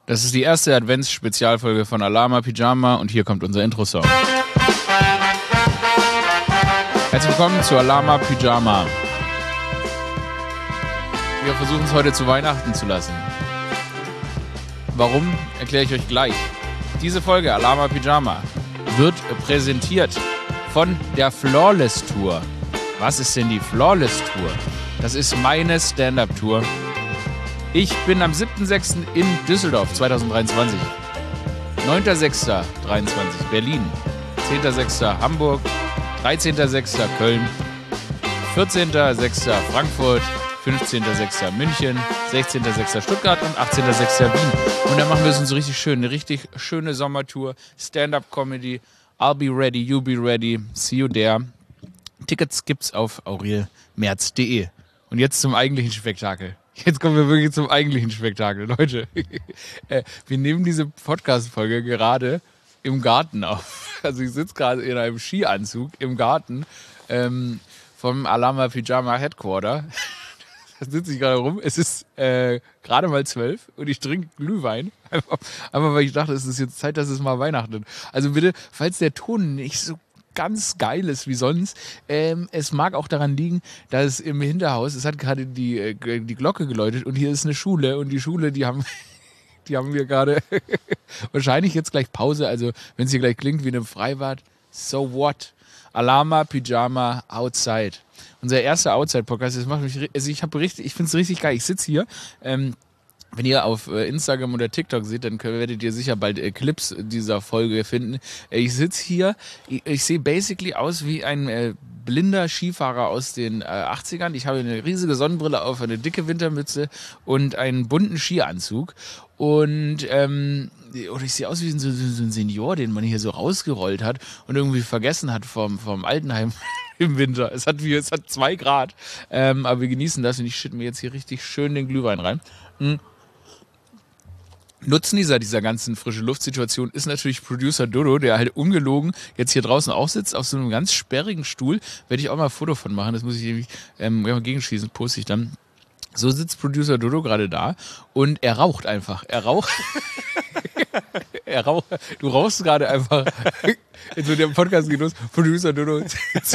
Das ist die erste Advents-Spezialfolge von Alama Pyjama und hier kommt unser Intro-Song. Herzlich willkommen zu Alama Pyjama. Wir versuchen es heute zu Weihnachten zu lassen. Warum, erkläre ich euch gleich. Diese Folge Alama Pyjama wird präsentiert von der Flawless Tour. Was ist denn die Flawless Tour? Das ist meine Stand-Up-Tour. Ich bin am 7.6. in Düsseldorf 2023. 9.6.23 Berlin. 10.6. Hamburg. 13.6. Köln. 14.6. Frankfurt. 15.6. München. 16.6. Stuttgart und 18.6. Wien. Und dann machen wir es uns so richtig schön. Eine richtig schöne Sommertour. Stand-Up-Comedy. I'll be ready, you be ready. See you there. Tickets gibt's auf aurelmerz.de. Und jetzt zum eigentlichen Spektakel. Jetzt kommen wir wirklich zum eigentlichen Spektakel, Leute. Wir nehmen diese Podcast-Folge gerade im Garten auf. Also ich sitze gerade in einem Skianzug im Garten vom Alama Pyjama Headquarter. Da sitze ich gerade rum. Es ist gerade mal 12 und ich trinke Glühwein. Einfach weil ich dachte, es ist jetzt Zeit, dass es mal Weihnachten ist. Also bitte, falls der Ton nicht so ganz geil ist wie sonst. Es mag auch daran liegen, dass im Hinterhaus, es hat gerade die Glocke geläutet und hier ist eine Schule und die Schule, die haben wir gerade wahrscheinlich jetzt gleich Pause, also wenn es hier gleich klingt wie in einem Freibad, so what? Alama Pyjama Outside. Unser erster Outside-Podcast, das macht mich, also ich finde es richtig geil. Ich sitze hier, wenn ihr auf Instagram oder TikTok seht, dann werdet ihr sicher bald Clips dieser Folge finden. Ich sitze hier, ich sehe basically aus wie ein blinder Skifahrer aus den 80ern. Ich habe eine riesige Sonnenbrille auf, eine dicke Wintermütze und einen bunten Skianzug. Und oder ich sehe aus wie so ein Senior, den man hier so rausgerollt hat und irgendwie vergessen hat vom Altenheim im Winter. Es hat 2 Grad, aber wir genießen das und ich schütte mir jetzt hier richtig schön den Glühwein rein. Nutzen dieser ganzen frische Luftsituation ist natürlich Producer Dodo, der halt ungelogen jetzt hier draußen auch sitzt, auf so einem ganz sperrigen Stuhl. Werde ich auch mal ein Foto von machen, das muss ich nämlich gegenschießen, poste ich dann. So sitzt Producer Dodo gerade da und er raucht einfach. Er raucht. Du rauchst gerade einfach. So der Podcast geht los. Producer Dodo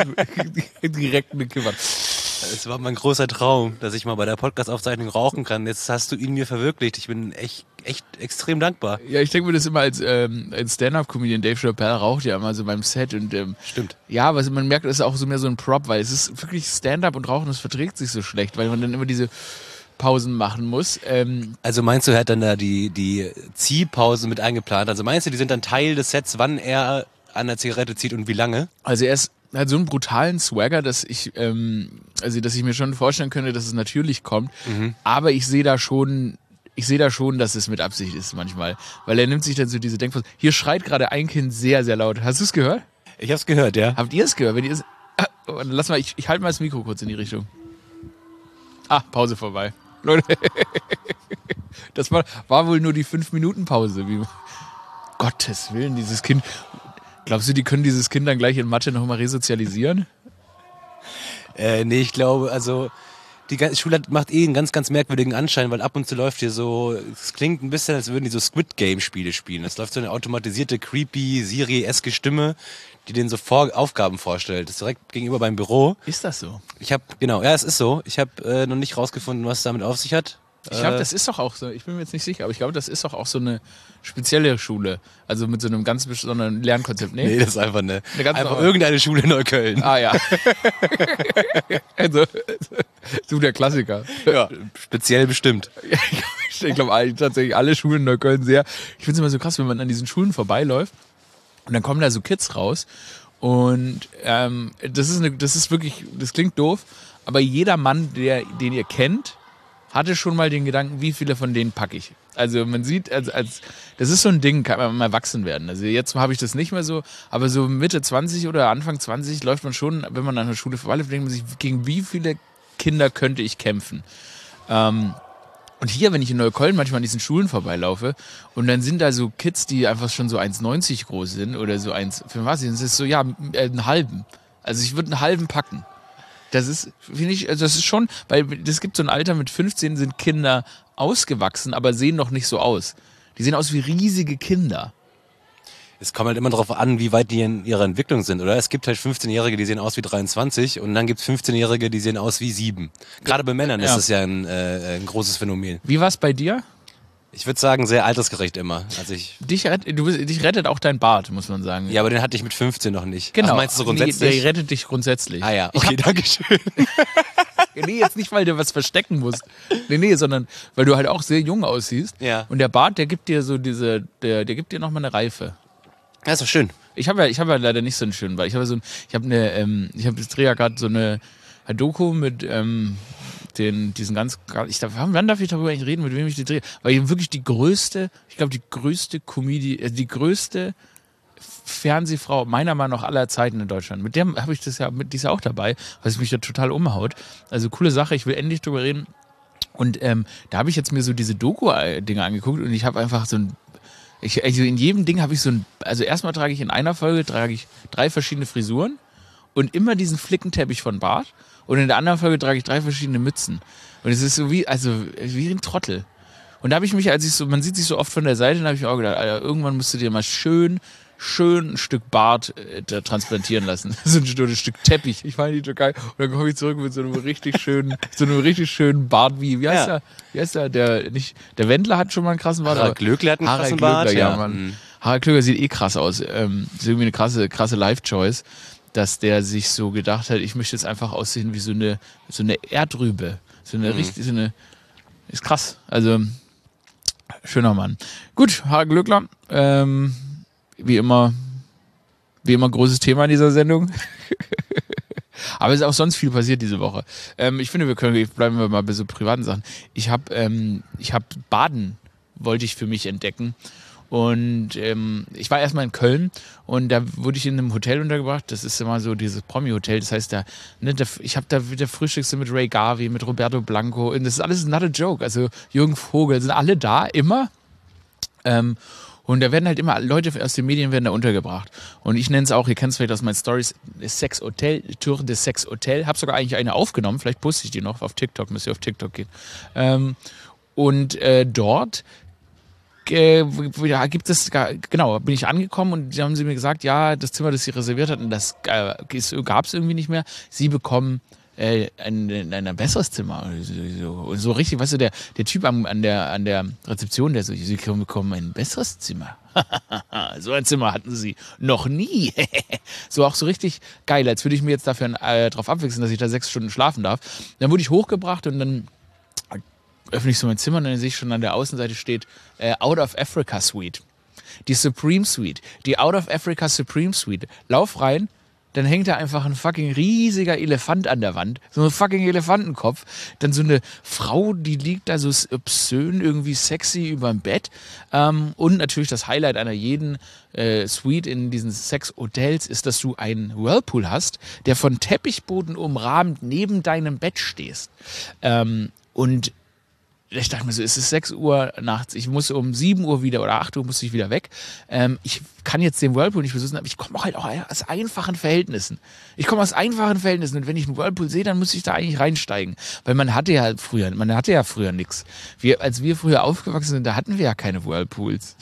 direkt eine Kippe. Es war mein großer Traum, dass ich mal bei der Podcast-Aufzeichnung rauchen kann. Jetzt hast du ihn mir verwirklicht. Ich bin echt extrem dankbar. Ja, ich denke mir das immer als Stand-Up-Comedian. Dave Chappelle raucht ja immer so beim Set. Und, Stimmt. Ja, was man merkt, das ist auch so mehr so ein Prop, weil es ist wirklich Stand-Up und Rauchen, das verträgt sich so schlecht, weil man dann immer diese Pausen machen muss. Also meinst du, er hat dann da die Ziehpausen mit eingeplant? Also meinst du, die sind dann Teil des Sets, wann er an der Zigarette zieht und wie lange? Also er hat so einen brutalen Swagger, dass ich mir schon vorstellen könnte, dass es natürlich kommt. Mhm. Aber ich sehe da schon, dass es mit Absicht ist manchmal. Weil er nimmt sich dann so diese Denkpause. Hier schreit gerade ein Kind sehr, sehr laut. Hast du es gehört? Ich hab's gehört, ja. Habt ihr es gehört? Wenn ihr es, lass mal, ich halte mal das Mikro kurz in die Richtung. Pause vorbei. Leute, das war wohl nur die 5-Minuten-Pause. Gottes Willen, dieses Kind. Glaubst du, die können dieses Kind dann gleich in Mathe nochmal resozialisieren? Nee, ich glaube, also die Schule macht einen ganz, ganz merkwürdigen Anschein, weil ab und zu läuft hier so, es klingt ein bisschen, als würden die so Squid Game Spiele spielen. Es läuft so eine automatisierte, creepy, Siri-eske Stimme, die denen so Aufgaben vorstellt. Das ist direkt gegenüber beim Büro. Ist das so? Es ist so. Ich habe noch nicht rausgefunden, was es damit auf sich hat. Ich glaube, das ist doch auch so, ich bin mir jetzt nicht sicher, aber ich glaube, das ist doch auch so eine spezielle Schule. Also mit so einem ganz besonderen Lernkonzept. Nee, das ist einfach irgendeine Schule in Neukölln. Ja. also, so der Klassiker. Ja, speziell bestimmt. Ich glaube tatsächlich alle Schulen in Neukölln sehr. Ich finde es immer so krass, wenn man an diesen Schulen vorbeiläuft und dann kommen da so Kids raus und das ist wirklich, das klingt doof, aber jeder Mann, den ihr kennt, hatte schon mal den Gedanken, wie viele von denen packe ich. Also man sieht, das ist so ein Ding, kann man erwachsen werden. Also jetzt habe ich das nicht mehr so, aber so Mitte 20 oder Anfang 20 läuft man schon, wenn man an der Schule vorbeiläuft, denkt man sich, gegen wie viele Kinder könnte ich kämpfen? Und hier, wenn ich in Neukölln manchmal an diesen Schulen vorbeilaufe und dann sind da so Kids, die einfach schon so 1,90 groß sind oder so das ist so, einen halben. Also ich würde einen halben packen. Das ist, finde ich, also das ist schon, weil es gibt so ein Alter, mit 15 sind Kinder ausgewachsen, aber sehen noch nicht so aus. Die sehen aus wie riesige Kinder. Es kommt halt immer darauf an, wie weit die in ihrer Entwicklung sind, oder? Es gibt halt 15-Jährige, die sehen aus wie 23 und dann gibt es 15-Jährige, die sehen aus wie 7. Gerade bei Männern ist das ja ein großes Phänomen. Wie war es bei dir? Ich würde sagen, sehr altersgerecht immer. Also Dich rettet auch dein Bart, muss man sagen. Ja, aber den hatte ich mit 15 noch nicht. Genau. Ach, meinst du so grundsätzlich? Der rettet dich grundsätzlich. Ah ja, okay, danke schön. Nee, jetzt nicht, weil du was verstecken musst. Nee, sondern weil du halt auch sehr jung aussiehst. Ja. Und der Bart, der gibt dir so der gibt dir nochmal eine Reife. Ja, ist doch schön. Ich habe ja leider nicht so einen schönen Bart. Ich drehe ja gerade so eine Doku mit diesen ganz, wann darf ich darüber eigentlich reden, mit wem ich die drehe? Weil ich wirklich die größte Comedy, die größte Fernsehfrau meiner Meinung nach aller Zeiten in Deutschland. Mit der habe ich die ist ja auch dabei, was mich da total umhaut. Also coole Sache, ich will endlich drüber reden. Und da habe ich jetzt mir so diese Doku-Dinge angeguckt und ich habe einfach also in jedem Ding habe ich also erstmal trage ich in einer Folge 3 verschiedene Frisuren und immer diesen Flickenteppich von Bart und in der anderen Folge trage ich 3 verschiedene Mützen. Und es ist so wie ein Trottel. Und da habe ich mich, man sieht sich so oft von der Seite, da habe ich mir auch gedacht, Alter, irgendwann musst du dir mal schön ein Stück Bart transplantieren lassen. So ein Stück Teppich. Ich fand die total geil. Und dann komme ich zurück mit so einem richtig schönen Bart wie heißt der? Der Wendler hat schon mal einen krassen Bart. Harald Glöckler hat einen krassen Bart. Ja, Mann. Harald Glöckler sieht krass aus. Ist irgendwie eine krasse Life-Choice, dass der sich so gedacht hat, ich möchte jetzt einfach aussehen wie so eine Erdrübe. Ist krass. Also, schöner Mann. Gut, Harald Glöckler, wie immer großes Thema in dieser Sendung. Aber es ist auch sonst viel passiert diese Woche. Ich finde, bleiben wir mal bei so privaten Sachen. Ich habe Baden wollte ich für mich entdecken. Und ich war erstmal in Köln und da wurde ich in einem Hotel untergebracht. Das ist immer so dieses Promi-Hotel. Das heißt, ich habe da wieder Frühstückste mit Ray Garvey, mit Roberto Blanco. Und das ist alles not a joke. Also Jürgen Vogel sind alle da, immer. Und da werden halt immer Leute aus den Medien werden da untergebracht. Und ich nenne es auch, ihr kennt es vielleicht aus meinen Stories, Sex Hotel, Tour de Sex Hotel. Habe sogar eigentlich eine aufgenommen, vielleicht poste ich die noch auf TikTok, müsst ihr auf TikTok gehen. Dort gibt es, genau, bin ich angekommen und da haben sie mir gesagt, ja, das Zimmer, das sie reserviert hatten, das gab es irgendwie nicht mehr. Sie bekommen ein besseres Zimmer. So richtig, weißt du, der Typ an der Rezeption, der so, sie bekommen ein besseres Zimmer. So ein Zimmer hatten sie noch nie. So auch so richtig geil, als würde ich mir jetzt dafür drauf abwechseln, dass ich da 6 Stunden schlafen darf. Dann wurde ich hochgebracht und dann öffne ich so mein Zimmer und dann sehe ich schon an der Außenseite steht Out of Africa Suite. Die Supreme Suite. Die Out of Africa Supreme Suite. Lauf rein, dann hängt da einfach ein fucking riesiger Elefant an der Wand. So ein fucking Elefantenkopf. Dann so eine Frau, die liegt da so obszön, irgendwie sexy überm Bett. Und natürlich das Highlight einer jeden Suite in diesen Sex-Hotels ist, dass du einen Whirlpool hast, der von Teppichboden umrahmt neben deinem Bett stehst. Und ich dachte mir so, es ist 6 Uhr nachts, ich muss um 7 Uhr wieder oder 8 Uhr muss ich wieder weg. Ich kann jetzt den Whirlpool nicht besuchen, aber ich komme halt auch aus einfachen Verhältnissen. Und wenn ich einen Whirlpool sehe, dann muss ich da eigentlich reinsteigen. Weil man hatte ja früher nichts. Als wir früher aufgewachsen sind, da hatten wir ja keine Whirlpools.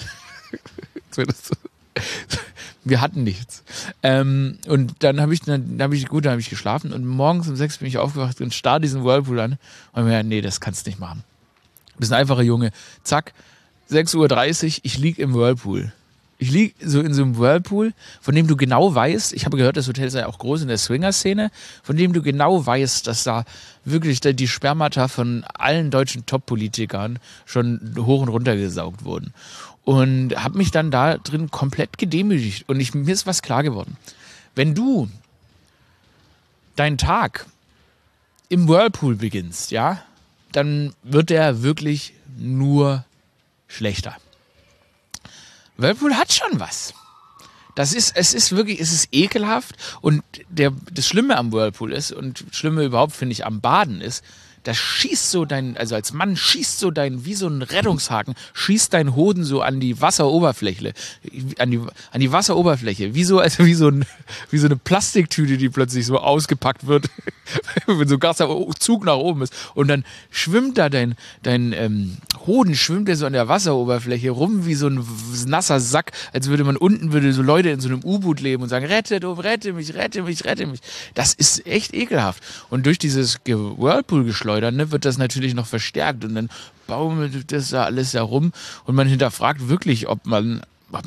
Wir hatten nichts. Und dann habe ich geschlafen und morgens um 6 bin ich aufgewacht und starr diesen Whirlpool an und mir, nee, das kannst du nicht machen. Du bist ein einfacher Junge. Zack, 6:30 Uhr, ich lieg im Whirlpool. Ich lieg so in so einem Whirlpool, von dem du genau weißt, ich habe gehört, das Hotel sei auch groß in der Swinger-Szene, von dem du genau weißt, dass da wirklich die Spermata von allen deutschen Top-Politikern schon hoch und runter gesaugt wurden. Und habe mich dann da drin komplett gedemütigt. Und mir ist was klar geworden. Wenn du deinen Tag im Whirlpool beginnst, ja, dann wird der wirklich nur schlechter. Whirlpool hat schon was. Es ist ekelhaft und das Schlimme am Whirlpool ist und Schlimme überhaupt finde ich am Baden ist, das schießt so also als Mann schießt so wie so ein Rettungshaken, schießt dein Hoden so an die Wasseroberfläche, an die Wasseroberfläche, wie so eine Plastiktüte, die plötzlich so ausgepackt wird, wenn so ein ganzer Zug nach oben ist. Und dann schwimmt da dein Hoden, schwimmt der so an der Wasseroberfläche rum wie so ein nasser Sack, als würde so Leute in so einem U-Boot leben und sagen, rette mich, rette mich, rette mich. Das ist echt ekelhaft. Und durch dieses Whirlpool-Geschleudern, ne, wird das natürlich noch verstärkt und dann baumelt das da alles herum und man hinterfragt wirklich, ob man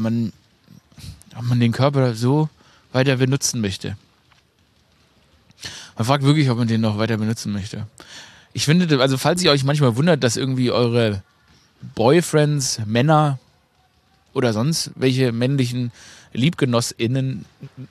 den Körper so weiter benutzen möchte. Man fragt wirklich, ob man den noch weiter benutzen möchte. Ich finde, also falls ihr euch manchmal wundert, dass irgendwie eure Boyfriends, Männer oder sonst welche männlichen Liebgenossen,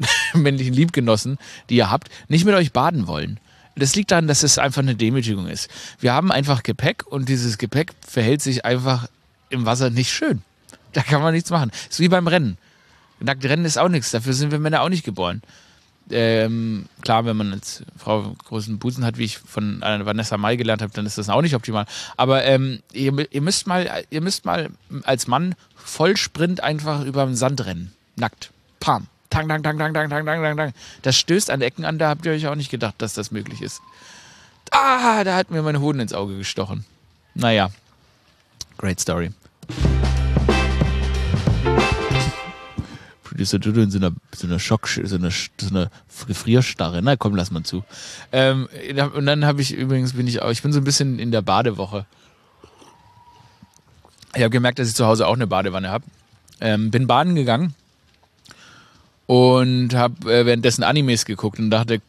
die ihr habt, nicht mit euch baden wollen. Das liegt daran, dass es einfach eine Demütigung ist. Wir haben einfach Gepäck und dieses Gepäck verhält sich einfach im Wasser nicht schön. Da kann man nichts machen. Ist wie beim Rennen. Nackt rennen ist auch nichts. Dafür sind wir Männer auch nicht geboren. Klar, wenn man als Frau großen Busen hat, wie ich von Vanessa Mai gelernt habe, dann ist das auch nicht optimal. Aber ihr müsst mal als Mann Vollsprint einfach über den Sand rennen. Nackt. Pam. Tang, tang, tang, tang, tang, tang, tang, tang. Das stößt an Ecken an, da habt ihr euch auch nicht gedacht, dass das möglich ist. Da hat mir meine Hoden ins Auge gestochen. Naja. Great story. Producer Dudu in so einer so einer Gefrierstarre. Na komm, lass mal zu. Und dann habe ich übrigens, ich bin so ein bisschen in der Badewoche. Ich habe gemerkt, dass ich zu Hause auch eine Badewanne habe. Bin baden gegangen und habe währenddessen Animes geguckt und dachte,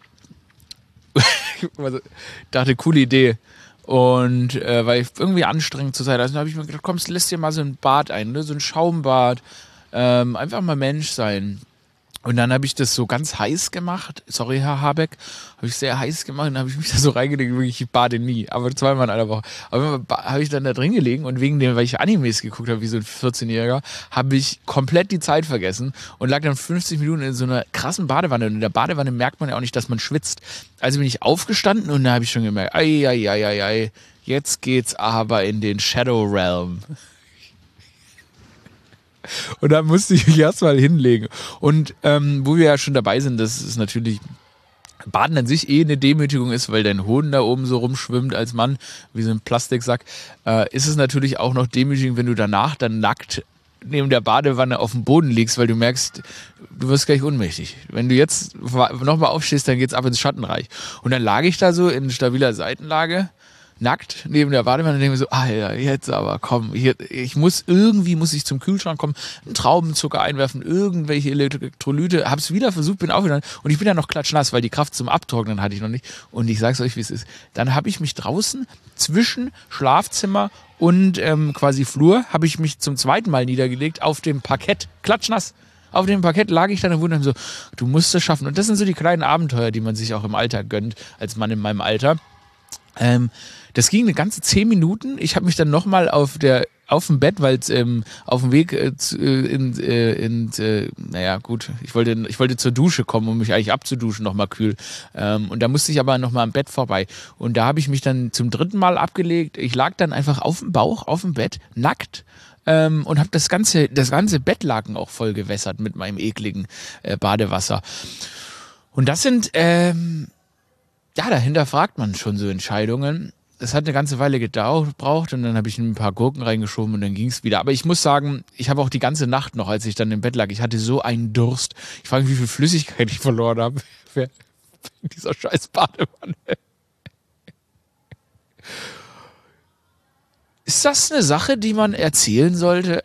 coole Idee. Und weil ich irgendwie anstrengend zur Zeit, also habe ich mir gedacht, komm, lässt dir mal so ein Bad ein, ne? So ein Schaumbad. Einfach mal Mensch sein. Und dann habe ich das so ganz heiß gemacht. Sorry, Herr Habeck. Habe ich sehr heiß gemacht und dann habe ich mich da so reingelegt. Wirklich, ich bade nie, aber zweimal in einer Woche. Aber habe ich dann da drin gelegen und weil ich Animes geguckt habe, wie so ein 14-Jähriger, habe ich komplett die Zeit vergessen und lag dann 50 Minuten in so einer krassen Badewanne. Und in der Badewanne merkt man ja auch nicht, dass man schwitzt. Also bin ich aufgestanden und da habe ich schon gemerkt, jetzt geht's aber in den Shadow Realm. Und da musste ich mich erstmal hinlegen. Und wo wir ja schon dabei sind, dass es natürlich Baden an sich eine Demütigung ist, weil dein Hoden da oben so rumschwimmt als Mann, wie so ein Plastiksack, ist es natürlich auch noch demütigend, wenn du danach dann nackt neben der Badewanne auf dem Boden liegst, weil du merkst, du wirst gleich ohnmächtig. Wenn du jetzt nochmal aufstehst, dann geht's ab ins Schattenreich. Und dann lag ich da so in stabiler Seitenlage, nackt neben der Badewanne und denke mir so, ja, jetzt aber komm, muss ich zum Kühlschrank kommen, einen Traubenzucker einwerfen, irgendwelche Elektrolyte, hab's wieder versucht, bin aufgegangen und ich bin ja noch klatschnass, weil die Kraft zum Abtrocknen hatte ich noch nicht und ich sag's euch, wie es ist. Dann habe ich mich draußen zwischen Schlafzimmer und quasi Flur, habe ich mich zum zweiten Mal niedergelegt auf dem Parkett, klatschnass. Auf dem Parkett lag ich dann und wunderte so, du musst es schaffen. Und das sind so die kleinen Abenteuer, die man sich auch im Alltag gönnt, als Mann in meinem Alter. Das ging eine ganze 10 Minuten. Ich habe mich dann nochmal auf dem Bett, weil es auf dem Weg ich wollte zur Dusche kommen, um mich eigentlich abzuduschen, nochmal kühl. Und da musste ich aber nochmal am Bett vorbei. Und da habe ich mich dann zum 3. Mal abgelegt. Ich lag dann einfach auf dem Bauch, auf dem Bett, nackt. Und habe das ganze Bettlaken auch voll gewässert mit meinem ekligen Badewasser. Und das sind, dahinter fragt man schon so Entscheidungen. Das hat eine ganze Weile gebraucht und dann habe ich ein paar Gurken reingeschoben und dann ging es wieder. Aber ich muss sagen, ich habe auch die ganze Nacht noch, als ich dann im Bett lag, ich hatte so einen Durst. Ich frage mich, wie viel Flüssigkeit ich verloren habe in dieser scheiß Badewanne. Ist das eine Sache, die man erzählen sollte?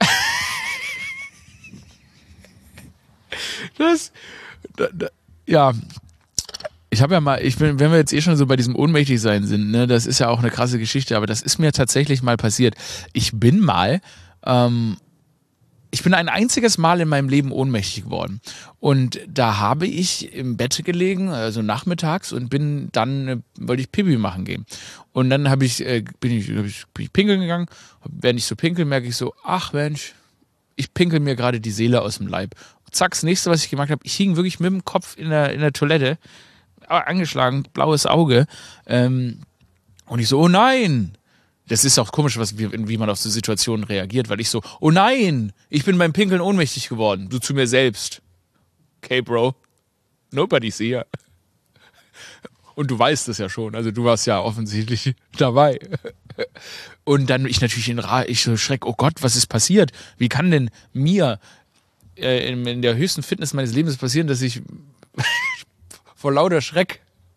Ja. Wenn wir jetzt schon so bei diesem Ohnmächtigsein sind, ne, das ist ja auch eine krasse Geschichte, aber das ist mir tatsächlich mal passiert. Ich bin ein einziges Mal in meinem Leben ohnmächtig geworden. Und da habe ich im Bett gelegen, also nachmittags, und wollte ich Pipi machen gehen. Und dann bin ich pinkeln gegangen. Während ich so pinkel, merke ich so, ach Mensch, ich pinkel mir gerade die Seele aus dem Leib. Zack, das nächste, was ich gemacht habe, ich hing wirklich mit dem Kopf in der Toilette, angeschlagen, blaues Auge, Und ich so, oh nein. Das ist auch komisch, wie man auf so Situationen reagiert, weil ich so, oh nein, ich bin beim Pinkeln ohnmächtig geworden. Du zu mir selbst. Okay, Bro. Nobody's here. Und du weißt es ja schon, also du warst ja offensichtlich dabei. Und dann ich natürlich ich so schreck, oh Gott, was ist passiert? Wie kann denn mir in der höchsten Fitness meines Lebens passieren, dass ich vor lauter Schreck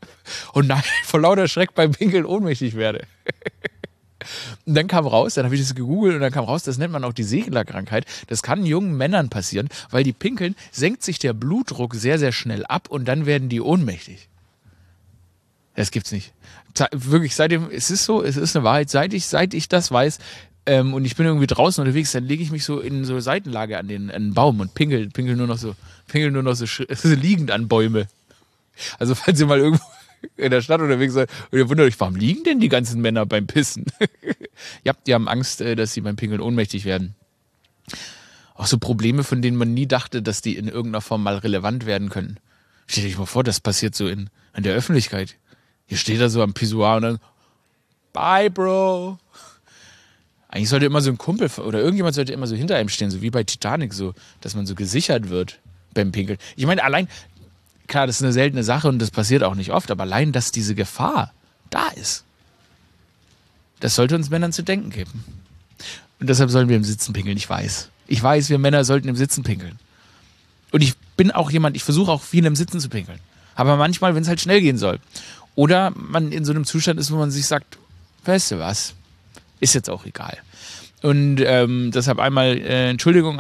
beim Pinkeln ohnmächtig werde? Und dann kam raus, dann habe ich das gegoogelt und dann kam raus, das nennt man auch die Seglerkrankheit. Das kann jungen Männern passieren, weil die pinkeln, senkt sich der Blutdruck sehr, sehr schnell ab und dann werden die ohnmächtig. Das gibt's nicht. Wirklich, seitdem, es ist so, es ist eine Wahrheit, seit ich das weiß, und ich bin irgendwie draußen unterwegs, dann lege ich mich so in so Seitenlage an den Baum und pinkel nur noch so liegend an Bäume. Also falls ihr mal irgendwo in der Stadt unterwegs seid und ihr wundert euch, warum liegen denn die ganzen Männer beim Pissen? Ja, die haben Angst, dass sie beim Pinkeln ohnmächtig werden. Auch so Probleme, von denen man nie dachte, dass die in irgendeiner Form mal relevant werden können. Stellt euch mal vor, das passiert so in der Öffentlichkeit. Hier steht er so am Pissoir und dann, bye, Bro. Eigentlich sollte immer so ein Kumpel oder irgendjemand sollte immer so hinter einem stehen, so wie bei Titanic, so, dass man so gesichert wird beim Pinkeln. Ich meine, allein, klar, das ist eine seltene Sache und das passiert auch nicht oft, aber allein, dass diese Gefahr da ist, das sollte uns Männern zu denken geben. Und deshalb sollen wir im Sitzen pinkeln, ich weiß. Ich weiß, wir Männer sollten im Sitzen pinkeln. Und ich bin auch jemand, ich versuche auch viel im Sitzen zu pinkeln. Aber manchmal, wenn es halt schnell gehen soll. Oder man in so einem Zustand ist, wo man sich sagt, weißt du was, ist jetzt auch egal. Und deshalb einmal Entschuldigung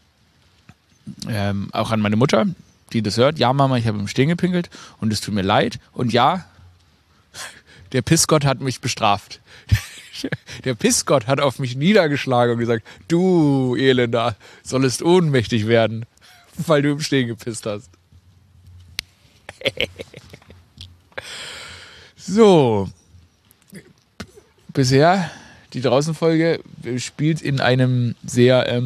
auch an meine Mutter, die das hört. Ja, Mama, ich habe im Stehen gepinkelt und es tut mir leid. Und ja, der Pissgott hat mich bestraft. Der Pissgott hat auf mich niedergeschlagen und gesagt, du, Elender, sollest ohnmächtig werden, weil du im Stehen gepisst hast. So, bisher, die Draußenfolge spielt in einem sehr,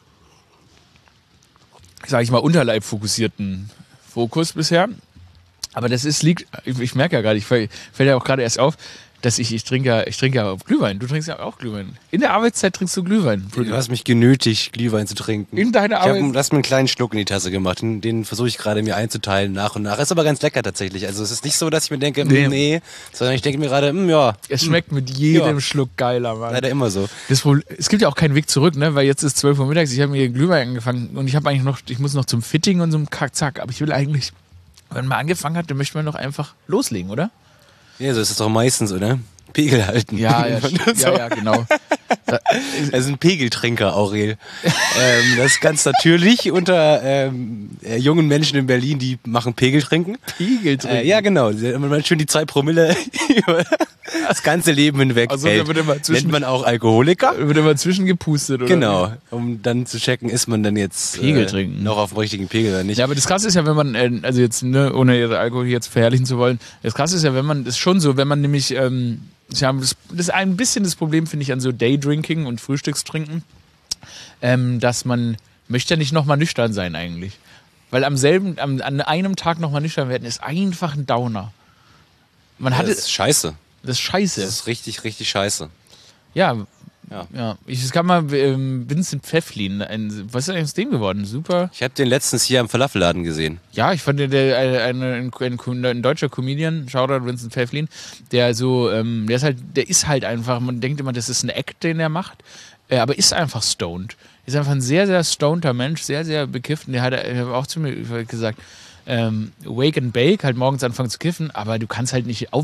sag ich mal, unterleibfokussierten Fokus bisher. Aber das liegt, ich merke ja gerade, fällt ja auch gerade erst auf, dass ich trinke ja Glühwein. Du trinkst ja auch Glühwein. In der Arbeitszeit trinkst du Glühwein. Du hast mich genötigt, Glühwein zu trinken. In deiner Arbeit? Du hast mir einen kleinen Schluck in die Tasse gemacht. Den versuche ich gerade mir einzuteilen, nach und nach. Ist aber ganz lecker tatsächlich. Also es ist nicht so, dass ich mir denke, nee, sondern ich denke mir gerade, ja. Es schmeckt mit jedem Schluck geiler, Mann. Leider immer so. Es gibt ja auch keinen Weg zurück, ne? Weil jetzt ist 12 Uhr mittags, ich habe mir Glühwein angefangen und ich muss noch zum Fitting und so einem Kack-Zack. Aber ich will eigentlich, wenn man angefangen hat, dann möchte man doch einfach loslegen, oder? Ja, so ist es doch meistens, oder? Pegel halten. Ja, genau. Er ist ein Pegeltrinker, Aurel. Das ist ganz natürlich unter jungen Menschen in Berlin, die machen Pegeltrinken. Pegeltrinken? Ja, genau. Man schön die 2 Promille über das ganze Leben hinweg also, hält. Nennt man auch Alkoholiker. Wird immer zwischengepustet, oder? Genau, um dann zu checken, ist man dann jetzt Pegeltrinken noch auf dem richtigen Pegel oder nicht. Ja, aber das Krasse ist ja, wenn man, also jetzt, ne, ohne ihre Alkohol jetzt verherrlichen zu wollen, das Krasse ist ja, ist schon so, wenn man nämlich, das ist ein bisschen das Problem, finde ich, an so Daydrinking und Frühstückstrinken, dass man möchte ja nicht nochmal nüchtern sein eigentlich. Weil an einem Tag nochmal nüchtern werden, ist einfach ein Downer. Das ist scheiße. Das ist scheiße. Das ist richtig, richtig scheiße. Ja. Es gab mal Vincent Pfefflin. Was ist eigentlich aus dem geworden? Super. Ich habe den letztens hier am Falafelladen gesehen. Ja, ich fand ein deutscher Comedian, Shoutout Vincent Pfefflin, der ist halt einfach, man denkt immer, das ist ein Act, den er macht, aber ist einfach stoned. Ist einfach ein sehr, sehr stoneder Mensch, sehr, sehr bekifft. Und der hat auch zu mir gesagt, Wake and Bake, halt morgens anfangen zu kiffen, aber du kannst halt nicht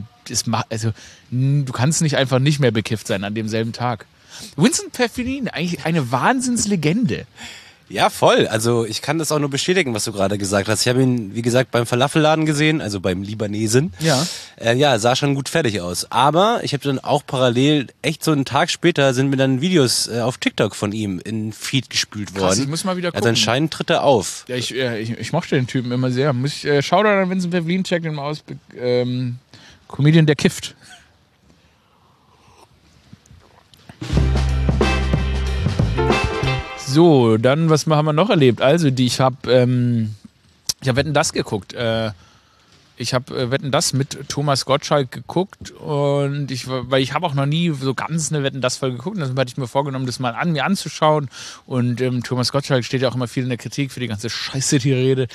du kannst nicht einfach nicht mehr bekifft sein an demselben Tag. Vincent Pfefflin, eigentlich eine Wahnsinnslegende. Ja, voll. Also ich kann das auch nur bestätigen, was du gerade gesagt hast. Ich habe ihn, wie gesagt, beim Falafelladen gesehen, also beim Libanesen. Ja. Ja, sah schon gut fertig aus. Aber ich habe dann auch parallel, echt so einen Tag später, sind mir dann Videos auf TikTok von ihm in Feed gespült worden. Krass, ich muss mal wieder gucken. Also anscheinend tritt er auf. Ja, ich mochte den Typen immer sehr. Schau da an Vincent Pfefflin, check den mal aus. Comedian, der kifft. So, dann, was haben wir noch erlebt? Also, ich habe Wetten, das geguckt. Ich habe Wetten, das mit Thomas Gottschalk geguckt und weil ich habe auch noch nie so ganz eine Wetten, das Folge geguckt, deshalb hatte ich mir vorgenommen, das mal mir anzuschauen und Thomas Gottschalk steht ja auch immer viel in der Kritik für die ganze Scheiße, die er redet.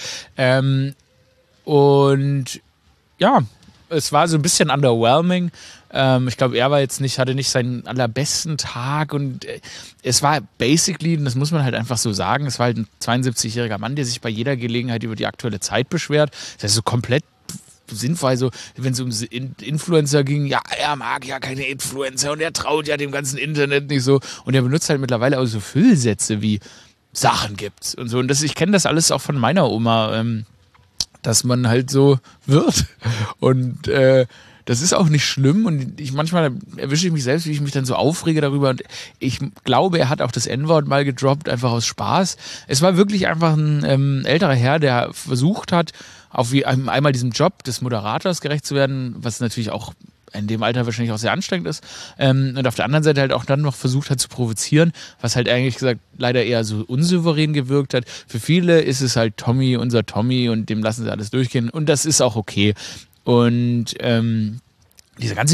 Und ja, es war so ein bisschen underwhelming. Ich glaube, er hatte nicht seinen allerbesten Tag und es war basically, und das muss man halt einfach so sagen, es war halt ein 72-jähriger Mann, der sich bei jeder Gelegenheit über die aktuelle Zeit beschwert. Das ist so komplett sinnvoll, also wenn es um Influencer ging, ja, er mag ja keine Influencer und er traut ja dem ganzen Internet nicht so und er benutzt halt mittlerweile auch so Füllsätze wie Sachen gibt's und so und ich kenne das alles auch von meiner Oma, dass man halt so wird und das ist auch nicht schlimm und manchmal erwische ich mich selbst, wie ich mich dann so aufrege darüber und ich glaube, er hat auch das N-Wort mal gedroppt, einfach aus Spaß. Es war wirklich einfach ein älterer Herr, der versucht hat, auf einmal diesem Job des Moderators gerecht zu werden, was natürlich auch in dem Alter wahrscheinlich auch sehr anstrengend ist. Und auf der anderen Seite halt auch dann noch versucht hat zu provozieren, was halt eigentlich gesagt leider eher so unsouverän gewirkt hat. Für viele ist es halt Tommy, unser Tommy und dem lassen sie alles durchgehen und das ist auch okay. Und diese ganze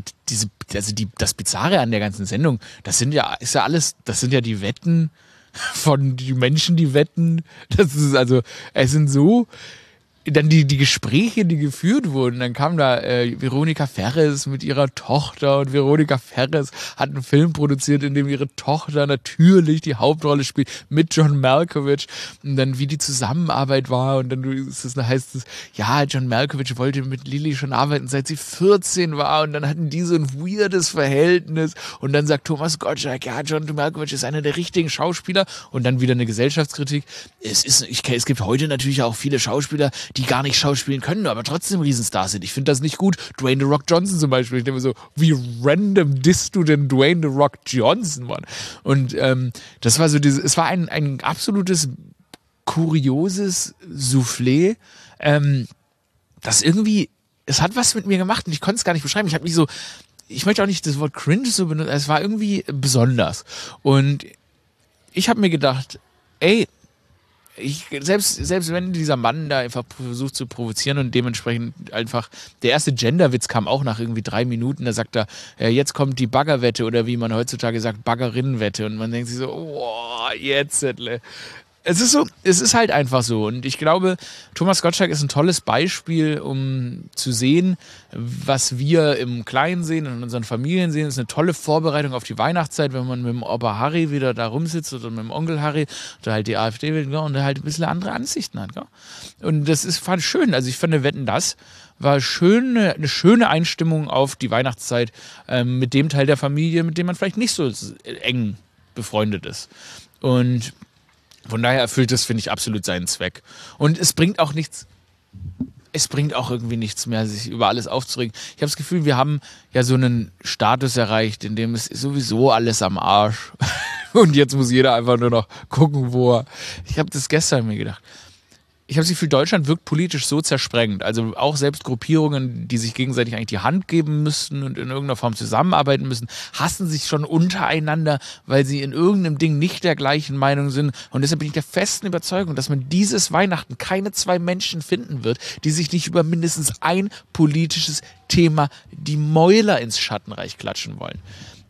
das Bizarre an der ganzen Sendung, das sind ja die Wetten von die Menschen, die wetten. Das ist also, es sind so dann die Gespräche, die geführt wurden, dann kam da Veronika Ferres mit ihrer Tochter und Veronika Ferres hat einen Film produziert, in dem ihre Tochter natürlich die Hauptrolle spielt mit John Malkovich und dann wie die Zusammenarbeit war und dann heißt es, ja, John Malkovich wollte mit Lily schon arbeiten, seit sie 14 war und dann hatten die so ein weirdes Verhältnis und dann sagt Thomas Gottschalk, ja, John Malkovich ist einer der richtigen Schauspieler und dann wieder eine Gesellschaftskritik. Es gibt heute natürlich auch viele Schauspieler, die gar nicht schauspielen können, aber trotzdem Riesenstars sind. Ich finde das nicht gut. Dwayne The Rock Johnson zum Beispiel. Ich denke mir so, wie random disst du denn Dwayne The Rock Johnson, Mann? Und das war so es war ein absolutes kurioses Soufflé, das irgendwie, es hat was mit mir gemacht und ich konnte es gar nicht beschreiben. Ich möchte auch nicht das Wort cringe so benutzen, es war irgendwie besonders. Und ich habe mir gedacht, ey, selbst wenn dieser Mann da einfach versucht zu provozieren und dementsprechend einfach, der erste Genderwitz kam auch nach irgendwie 3 Minuten, da sagt er, jetzt kommt die Baggerwette oder wie man heutzutage sagt, Baggerinnenwette und man denkt sich so, oh, jetzt, es ist halt einfach so und ich glaube, Thomas Gottschalk ist ein tolles Beispiel, um zu sehen, was wir im Kleinen sehen, in unseren Familien sehen. Es ist eine tolle Vorbereitung auf die Weihnachtszeit, wenn man mit dem Opa Harry wieder da rumsitzt oder mit dem Onkel Harry oder halt die AfD will, und der halt ein bisschen andere Ansichten hat. Und fand ich schön. Also ich fand, Wetten, das war eine schöne Einstimmung auf die Weihnachtszeit mit dem Teil der Familie, mit dem man vielleicht nicht so eng befreundet ist. Und von daher erfüllt das, finde ich, absolut seinen Zweck. Und es bringt auch irgendwie nichts mehr, sich über alles aufzuregen. Ich habe das Gefühl, wir haben ja so einen Status erreicht, in dem es sowieso alles am Arsch. Und jetzt muss jeder einfach nur noch gucken, ich habe das gestern mir gedacht. Ich habe das Gefühl, Deutschland wirkt politisch so zersprengend. Also auch selbst Gruppierungen, die sich gegenseitig eigentlich die Hand geben müssten und in irgendeiner Form zusammenarbeiten müssen, hassen sich schon untereinander, weil sie in irgendeinem Ding nicht der gleichen Meinung sind. Und deshalb bin ich der festen Überzeugung, dass man dieses Weihnachten keine 2 Menschen finden wird, die sich nicht über mindestens ein politisches Thema die Mäuler ins Schattenreich klatschen wollen.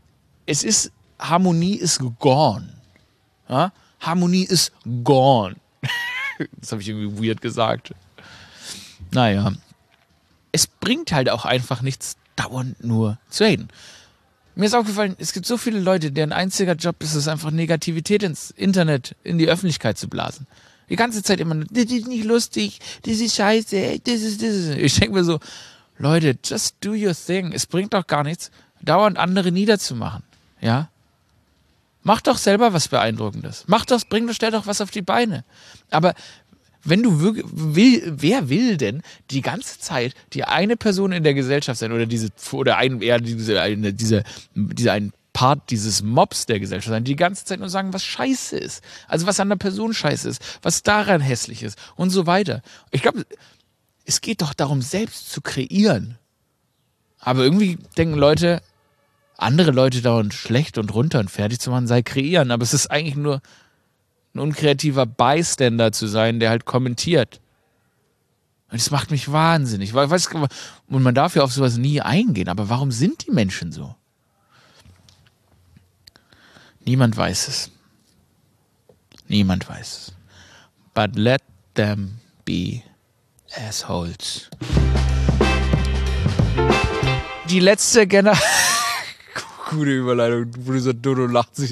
Harmonie ist gone. Ja? Harmonie ist gone. Das habe ich irgendwie weird gesagt. Naja. Es bringt halt auch einfach nichts, dauernd nur zu reden. Mir ist aufgefallen, es gibt so viele Leute, deren einziger Job ist es einfach, Negativität ins Internet, in die Öffentlichkeit zu blasen. Die ganze Zeit immer, das ist nicht lustig, das ist scheiße, das ist. Ich denke mir so, Leute, just do your thing. Es bringt doch gar nichts, dauernd andere niederzumachen. Ja? Mach doch selber was Beeindruckendes. Stell doch was auf die Beine. Aber wenn du wirklich wer will denn die ganze Zeit die eine Person in der Gesellschaft sein oder diese ein Part dieses Mobs der Gesellschaft sein, die ganze Zeit nur sagen, was scheiße ist. Also was an der Person scheiße ist, was daran hässlich ist und so weiter. Ich glaube, es geht doch darum, selbst zu kreieren. Aber irgendwie denken Leute, andere Leute dauernd schlecht und runter und fertig zu machen, sei kreieren. Aber es ist eigentlich nur ein unkreativer Bystander zu sein, der halt kommentiert. Und das macht mich wahnsinnig. Und man darf ja auf sowas nie eingehen. Aber warum sind die Menschen so? Niemand weiß es. Niemand weiß es. But let them be assholes. Die letzte Generation... Gute Überleitung. Dodo lacht sich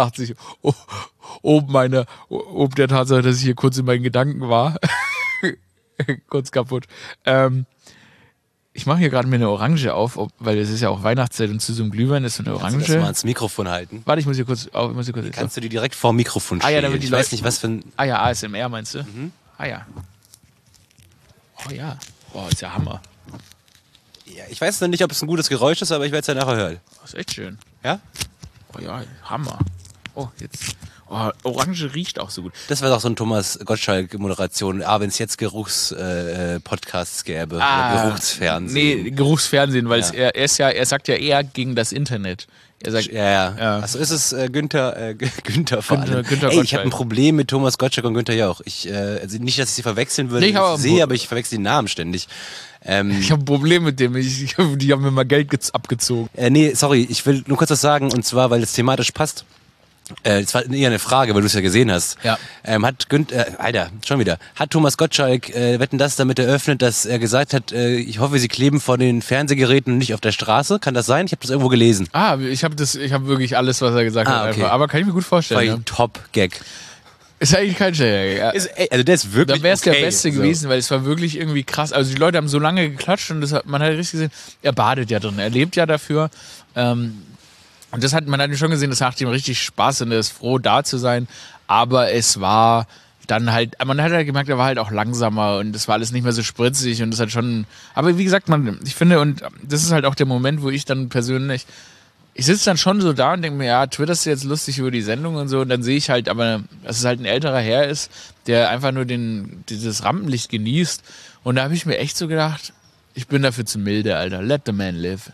ob der Tatsache, dass ich hier kurz in meinen Gedanken war. Kurz kaputt. Ich mache hier gerade mir eine Orange auf, weil es ist ja auch Weihnachtszeit und zu so einem Glühwein ist so eine Orange. Kannst du das mal ans Mikrofon halten? Warte, ich muss hier kurz. Kannst du die direkt vor dem Mikrofon stehen? Ja, damit die ich weiß nicht, was für ein... Ah ja, ASMR meinst du? Mhm. Ah ja. Oh ja. Boah, ist ja Hammer. Ja, ich weiß noch nicht, ob es ein gutes Geräusch ist, aber ich werde es ja nachher hören. Das ist echt schön. Ja? Oh ja, Hammer. Oh, jetzt. Oh, Orange riecht auch so gut. Das wäre doch so ein Thomas Gottschalk-Moderation. Wenn es jetzt Geruchspodcasts gäbe. Oder Geruchsfernsehen. Nee, Geruchsfernsehen, weil Ja. er sagt ja eher gegen das Internet. Er sagt, Ja. Also ist es Günther vor allem. Günther Ey, ich habe Gottschalk. ein Problem mit Thomas Gottschalk und Günther Jauch. Also nicht, dass ich sie verwechseln würde, Nee, aber ich verwechsel die Namen ständig. ich habe ein Problem mit dem. Die haben mir mal Geld abgezogen. Nee, sorry, ich will nur kurz was sagen, und zwar, weil es thematisch passt. Das war eher eine Frage, weil du es ja gesehen hast. Ja. Hat Thomas Gottschalk Wetten, das damit eröffnet, dass er gesagt hat, ich hoffe, Sie kleben vor den Fernsehgeräten und nicht auf der Straße? Kann das sein? Ich habe das irgendwo gelesen. Ich habe wirklich alles, was er gesagt hat. Okay. Einfach. Aber kann ich mir gut vorstellen. War Ja. Top-Gag. Ist eigentlich kein Schäger. Also der ist wirklich Da wäre es okay, der Beste gewesen, weil es war wirklich irgendwie krass. Also die Leute haben so lange geklatscht und man hat richtig gesehen, er badet ja drin, er lebt ja dafür. Und man hat schon gesehen, das macht ihm richtig Spaß und er ist froh, da zu sein. Aber es war dann halt, man hat halt gemerkt, er war halt auch langsamer und es war alles nicht mehr so spritzig und das hat schon, aber wie gesagt, ich finde, und das ist halt auch der Moment, wo ich dann persönlich, ich sitze dann schon so da und denke mir, ja, twitterst du jetzt lustig über die Sendung und so, und dann sehe ich halt, aber dass es halt ein älterer Herr ist, der einfach nur dieses Rampenlicht genießt, und da habe ich mir echt so gedacht, ich bin dafür zu milde, Alter, let the man live.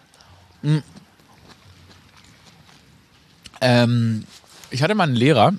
Ich hatte mal einen Lehrer,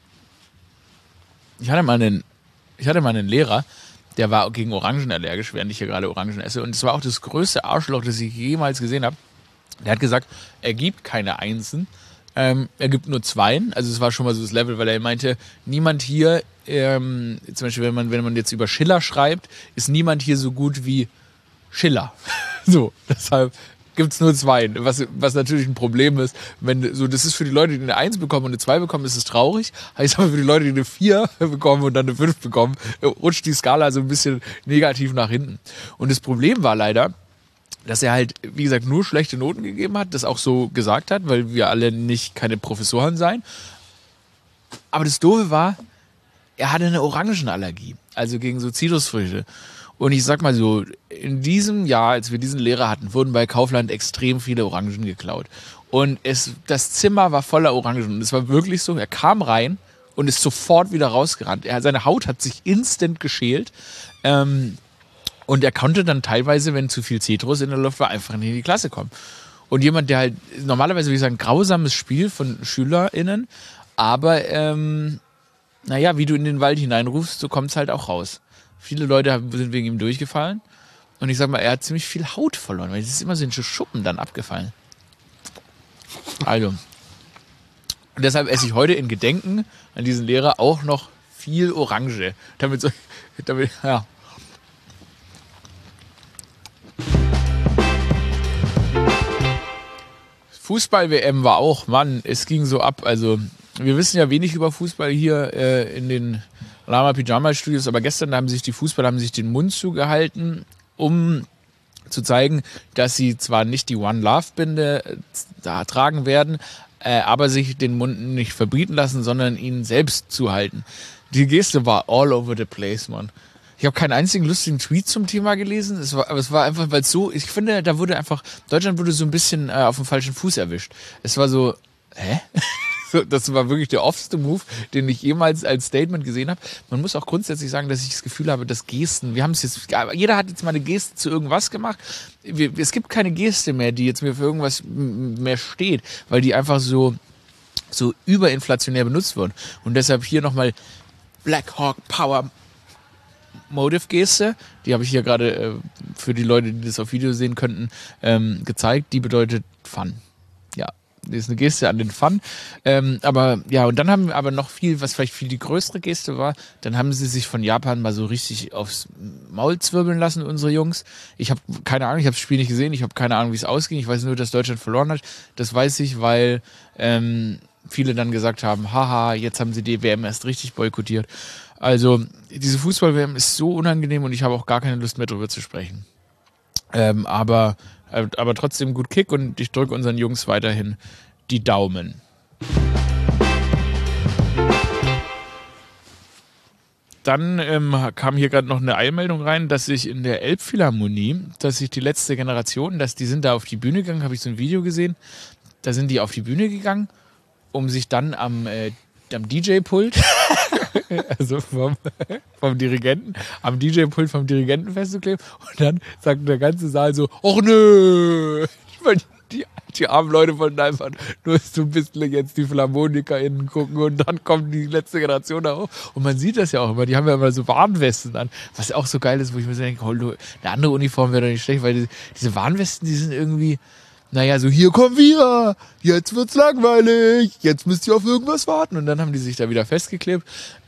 der war gegen Orangen allergisch, während ich hier gerade Orangen esse, und es war auch das größte Arschloch, das ich jemals gesehen habe. Der hat gesagt, er gibt keine Einsen, er gibt nur Zweien, also es war schon mal so das Level, weil er meinte, niemand hier, zum Beispiel wenn man jetzt über Schiller schreibt, ist niemand hier so gut wie Schiller. So, deshalb gibt's nur Zweien, was natürlich ein Problem ist. Das ist für die Leute, die eine 1 bekommen und eine 2 bekommen, ist es traurig. Heißt aber für die Leute, die eine 4 bekommen und dann eine 5 bekommen, rutscht die Skala so ein bisschen negativ nach hinten. Und das Problem war leider, dass er halt, wie gesagt, nur schlechte Noten gegeben hat, das auch so gesagt hat, weil wir alle keine Professoren seien. Aber das Doofe war, er hatte eine Orangenallergie, also gegen so Zitrusfrüchte. Und ich sag mal so, in diesem Jahr, als wir diesen Lehrer hatten, wurden bei Kaufland extrem viele Orangen geklaut. Und das Zimmer war voller Orangen. Und es war wirklich so, er kam rein und ist sofort wieder rausgerannt. Seine Haut hat sich instant geschält. Und er konnte dann teilweise, wenn zu viel Zitrus in der Luft war, einfach nicht in die Klasse kommen. Und jemand, der halt, normalerweise würde ich sagen, grausames Spiel von SchülerInnen, aber wie du in den Wald hineinrufst, so kommt es halt auch raus. Viele Leute sind wegen ihm durchgefallen. Und ich sag mal, er hat ziemlich viel Haut verloren, weil es ist immer so in Schuppen dann abgefallen. Also. Und deshalb esse ich heute in Gedenken an diesen Lehrer auch noch viel Orange. Damit ja. Fußball-WM war auch, Mann, es ging so ab. Also, wir wissen ja wenig über Fußball hier in den Lama Pyjama Studios, aber gestern haben sich die Fußballer den Mund zugehalten, um zu zeigen, dass sie zwar nicht die One Love Binde da tragen werden, aber sich den Mund nicht verbieten lassen, sondern ihn selbst zuhalten. Die Geste war all over the place, Mann. Ich habe keinen einzigen lustigen Tweet zum Thema gelesen. Es war einfach, weil es so, ich finde, Deutschland wurde so ein bisschen auf dem falschen Fuß erwischt. Es war so, hä? Das war wirklich der offste Move, den ich jemals als Statement gesehen habe. Man muss auch grundsätzlich sagen, dass ich das Gefühl habe, dass Gesten, jeder hat jetzt mal eine Geste zu irgendwas gemacht. Es gibt keine Geste mehr, die jetzt mir für irgendwas mehr steht, weil die einfach so überinflationär benutzt wurden. Und deshalb hier nochmal Black Hawk Power Motive-Geste. Die habe ich hier gerade für die Leute, die das auf Video sehen könnten, gezeigt. Die bedeutet Fun. Ja, das ist eine Geste an den Fun. Aber ja, und dann haben wir aber noch viel, was vielleicht viel die größere Geste war, dann haben sie sich von Japan mal so richtig aufs Maul zwirbeln lassen, unsere Jungs. Ich habe keine Ahnung, ich habe das Spiel nicht gesehen, ich habe keine Ahnung, wie es ausging. Ich weiß nur, dass Deutschland verloren hat. Das weiß ich, weil viele dann gesagt haben, haha, jetzt haben sie die WM erst richtig boykottiert. Also diese Fußball-WM ist so unangenehm und ich habe auch gar keine Lust mehr drüber zu sprechen. Aber trotzdem gut Kick und ich drücke unseren Jungs weiterhin die Daumen. Dann kam hier gerade noch eine Eilmeldung rein, dass sich in der Elbphilharmonie, dass sich die letzte Generation, die sind da auf die Bühne gegangen, habe ich so ein Video gesehen, da sind die auf die Bühne gegangen, um sich dann am DJ-Pult, also vom Dirigenten, am DJ-Pult vom Dirigenten festzukleben. Und dann sagt der ganze Saal so, ach nö, die armen Leute wollten einfach nur so ein bisschen jetzt die PhilharmonikerInnen gucken und dann kommt die letzte Generation da hoch. Und man sieht das ja auch immer, die haben ja immer so Warnwesten an, was auch so geil ist, wo ich mir so denke, eine andere Uniform wäre doch nicht schlecht, weil diese Warnwesten, die sind irgendwie, naja, so hier kommen wir, jetzt wird's langweilig, jetzt müsst ihr auf irgendwas warten. Und dann haben die sich da wieder festgeklebt.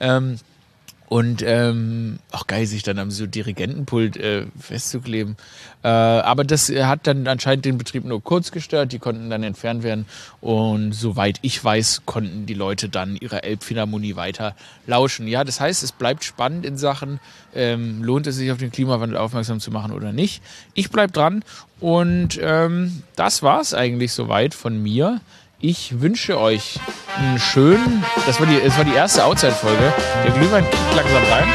Auch geil, sich dann am so Dirigentenpult festzukleben. Aber das hat dann anscheinend den Betrieb nur kurz gestört. Die konnten dann entfernt werden. Und soweit ich weiß, konnten die Leute dann ihrer Elbphilharmonie weiter lauschen. Ja, das heißt, es bleibt spannend in Sachen, lohnt es sich auf den Klimawandel aufmerksam zu machen oder nicht. Ich bleib dran. Und das war's eigentlich soweit von mir. Ich wünsche euch einen schönen, das war die erste Outside-Folge. Der Glühwein kickt langsam rein.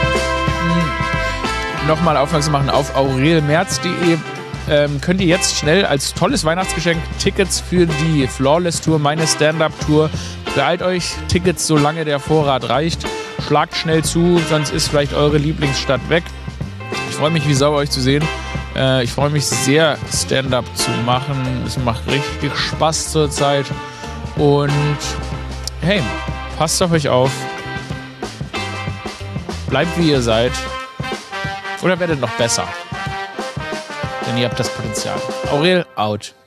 Nochmal aufmerksam machen auf aurelmerz.de. Könnt ihr jetzt schnell als tolles Weihnachtsgeschenk Tickets für die Flawless Tour, meine Stand-Up-Tour. Beeilt euch, Tickets, solange der Vorrat reicht. Schlagt schnell zu, sonst ist vielleicht eure Lieblingsstadt weg. Ich freue mich wie Sau, euch zu sehen. Ich freue mich sehr, Stand-Up zu machen. Es macht richtig Spaß zurzeit. Und hey, passt auf euch auf. Bleibt wie ihr seid. Oder werdet noch besser. Denn ihr habt das Potenzial. Aurel, out.